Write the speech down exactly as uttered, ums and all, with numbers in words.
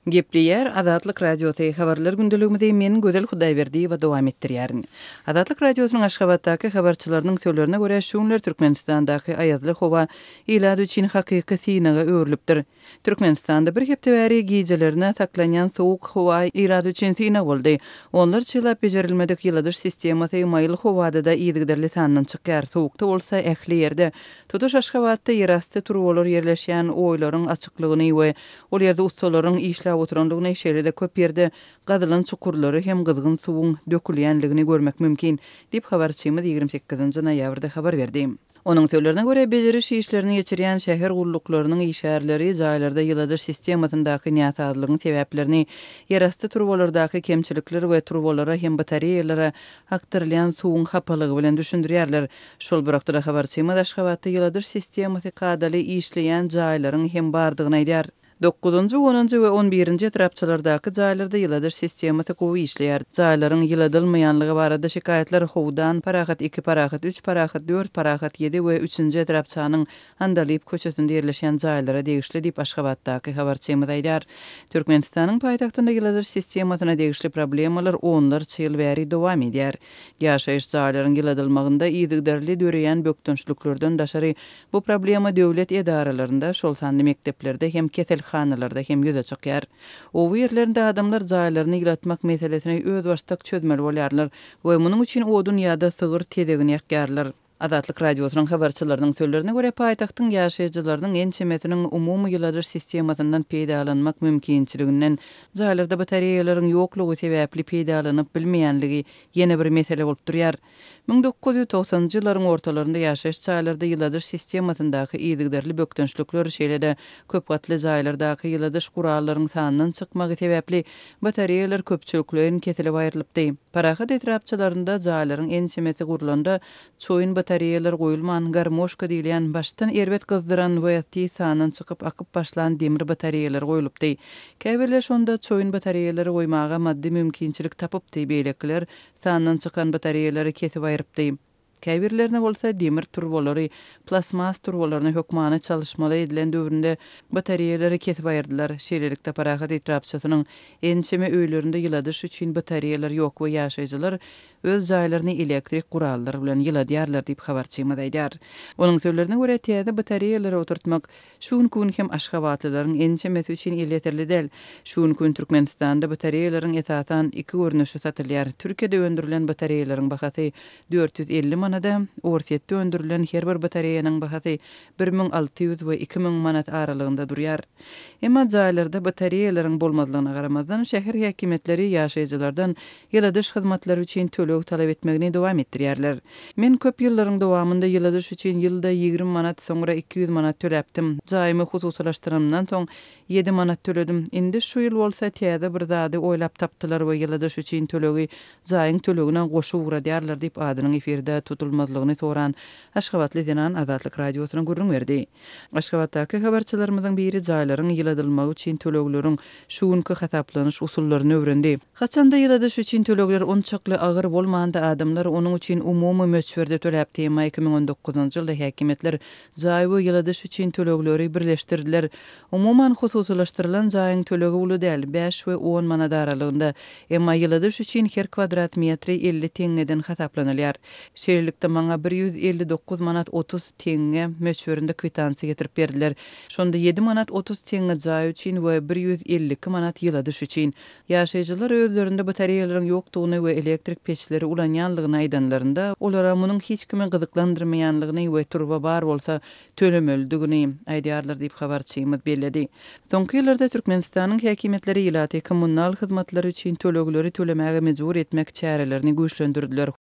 Gepliyer Azatlyk Radiosu habarlar gündeligimizde men Gözel Hudaýberdi we dowam etdirýärin. Azatlyk Radiosynyň Aşgabatdaky habarçylarynyň söýlerine görä şuňlar Türkmenistandaky aýazly howa ilad üçin hakyky synaga öwrülipdir. Türkmenistanda bir hepde bäri gijelerine saklanýan sowuk howa ilad üçin syna boldy. Onlar çylap bejerilmedik ýyladyş sistemasy maýly howada da ýygyderli sandan çykýar. Sowukda bolsa ähli ýerde tutuş Aşgabatda ýerasty turwalar ýerleşýän oýlaryň açyklygyny we ol ýerde ustalaryň işle oturanlygyny şeýlede köp ýerde gazylan çukurlary hem gyzgyn suwuň dökülýänligini görmek mümkin diýip habarçymyz ýigirme sekizinji noýabrda habar berdi. Onun söýlerine görä bejeriş işlerini geçirýän şäher gulluklarynyň işärleri jaýlarda ýyladyş sistemasyndaky ňatazlygyň sebäplerini, ýerasty turwalardaky kemçilikler we turwalara hem batareýalara aktyrylýan suwuň hapalygy bilen düşündirýärler. Şol birakda habarçymyz Aşgabatda ýyladyş sistemasy kadaly işleýän jaýlaryň hem bardygyny aýdýar. dokuzunji, onunji we on birinji etrapçylardaky jaýlarda ýyladyş sistemasy gowy işleýär. Jaýlaryň ýyladylmaýanlygy barada şikaýetler howdan parahat iki, parahat üç, parahat dört, parahat yedi we üçünji etrapçanyň Andalyp köçesinde ýerleşýän jaýlara degişli diýip Aşgabatdaky habarçymyz aýdýar. Türkmenistanyň paýtagtynda ýyladyş sistemasyna degişli problemalar onlarça ýyl bäri dowam edýär. Ýaşaýyş jaýlaryň ýyladylmagynda ýygyderli döreýän bökdünçlüklerden daşary bu problema döwlet edaralaryna, şol sandy mekteplerde hem ketel hanalarda hem ýüze çykýar. O ýerlerinde adamlar jaýlaryny ýylatmak meselesini öz başdak çözmeli bolýarlar we munyň üçin odun ýa-da sygyr tedegini ýakýarlar. Azatlyk Radiosynyň habarçylarynyň söýlerine görä paýtagtyň ýaşaýjylarynyň ençemesiniň umumy ýyladyş sistemasyndan peýdalanmak mümkinçiliginden jaýlarda batareýalaryň ýoklugy sebäpli peýdalanyp bilmeýänligi ýene bir mesele bolup durýar. ming dokuz ýüz togsanjy ýyllaryň ortalarynda ýaşaýyş jaýlarynda ýyladyş sistemasyndaky ýygyderli bökdünçlükler şeýlede köp gatly jaýlardaky ýyladyş gurallaryň sanynyň çykmagy sebäpli batareýalar köpçüliklerin kesilip aýrylypdy. Parahat etrapçylarynda jaýlaryň ençemesi gurulanda çoýun batareýalar goýulman garmoşka diýilýän başdan erbet gızdyran we sanynyň çykyp akyp başlan demir batareýalar goýulypdy. Käbirler şonda çoýun batareýalary goýmaga maddi mümkinçilik tapypdy. Beýlekler sanynyň çykan batareýalary kesip aýrypdy. Käbirlerine bolsa demir turwalary, plasmas turwalaryny hökmany çalışmaly edilen döwründe batareýalary kesip aýyrdylar. Şeýlelikde parahat etrapçysynyň ençeme öýlerinde ýyladyş üçin batareýalar ýok we ýaşaýjylar öz jaýlaryny elektrik gurallar bilen ýyladýarlar diýip habarçymyz aýdýar. Onuň söýlerine görä täze batareýalary oturtmak şuň gün hem Aşgabatlylaryň ençemesi üçin ýeterli däl. Şuň gün Türkmenistanda batareýalaryň esasan iki görnüşi satylýar. Türkiýede öndürilen batareýalaryň bahasy dört yüz elli manada, Orsetde öndürilen her bir batareýanyň bahasy bir miň alty ýüz we iki miň manat aralygynda durýar. Emma jaýlarda batareýalaryň bolmadygyna garamazdan şäher häkimetleri ýaşaýjylardan ýyladyş hyzmatlary üçin tölek talap etmegini dowam etdirýärler. Men köp ýyllaryň dowamında ýyladyş üçin ýylda ýygrimi manat, soňra iki yüz manat töläpdim. Jaýymy hususlaşdyrymdan soň yedi manat töledim. Indi şu ýyl bolsa täze bir zady oýlap tapdylar we ýyladyş üçin tölegi jaýyň tölegine goşup uradýarlar diýip adynyň efirde tutulmazlygyny soran Aşgabatly denan Azatlyk Radiosyna gurrun berdi. Aşgabatdaky habarçylarymyzyň biri jaýlaryň ýyladylmagy üçin tölegleriň şuňky hasaplanyş usullaryny öwrendi. Haçanda ýyladyş üçin tölegler onçakly agyr bolmanda adamlar onuň üçin umumy möçberde töläp diýme iki miň on dokuzunjy ýylda häkimetler jaý we ýyladyş üçin tölegleri birleşdirdiler. Umuman hususlaşdyrylan jaýyň tölegi uly däl, beş we on manat aralygynda. Emma ýyladyş üçin her kvadrat metri elli teňneden hasaplanylýar. Şeýlelikde maňa bir yüz elli dokuz manat otuz teňe möçberinde kwitansiýa getirip berdiler. Şonda yedi manat otuz teňe jaý üçin we bir yüz elli iki manat ýyladyş üçin. Ýaşaýjylar özlerinde batareýalaryň ýokdugyny we elektrik peçleri ulanýanlygyny aýdanlarynda olara munyň hiç kimi gyzyklandyrmaýanlygyny we turba bar bolsa tölemeldigini aýdýarlar diýip habarçymyz bellädi. Soňky ýyllarda Türkmenistanyň häkimetleri ýylaty kommunal hyzmatlary üçin tölegleri tölemäge mejbur etmek çärelerini güýçlendirdiler.